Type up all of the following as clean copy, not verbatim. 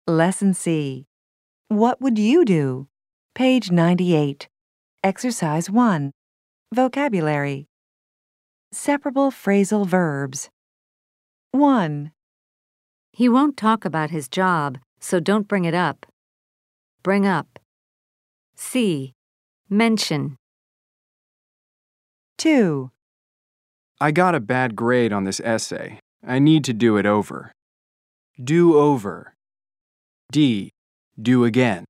Lesson C. What would you do? Page 98. Exercise 1. Vocabulary. Separable phrasal verbs. 1. He won't talk about his job, so don't bring it up. Bring up. C. Mention. 2. I got a bad grade on this essay. I need to do it over. Do over. D. Do again.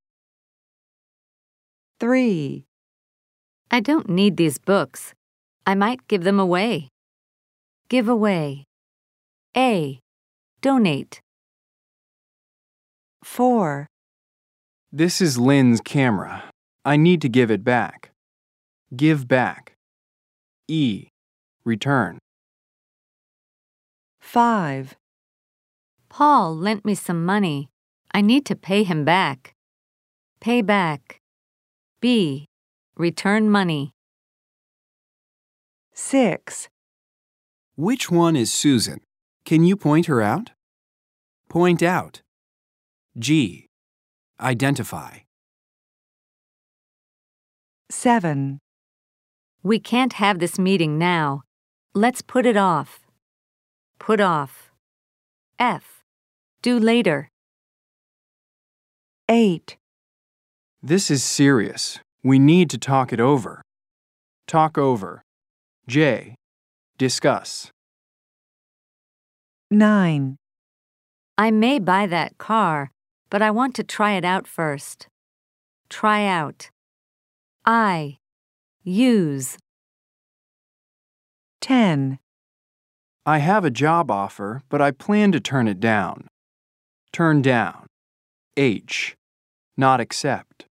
3. I don't need these books. I might give them away. Give away. A. Donate. 4. This is Lynn's camera. I need to give it back. Give back. E. Return. 5. Paul lent me some money. I need to pay him back. Pay back. B. Return money. 6. Which one is Susan? Can you point her out? Point out. G. Identify. 7. We can't have this meeting now. Let's put it off. Put off. F. Do later. 8. This is serious. We need to talk it over. Talk over. J. Discuss. 9. I may buy that car, but I want to try it out first. Try out. I. Use. 10. I have a job offer, but I plan to turn it down. Turn down. H. Not accept.